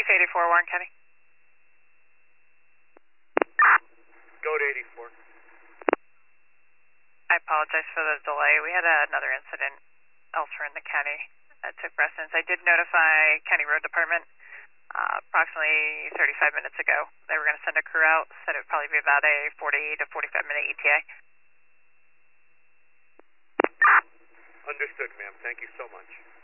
Chief 84, Warren County. Go to 84. I apologize for the delay. We had another incident elsewhere in the county that took precedence. I did notify County Road Department approximately 35 minutes ago. They were going to send a crew out, said it would probably be about a 40 to 45 minute ETA. Understood, ma'am. Thank you so much.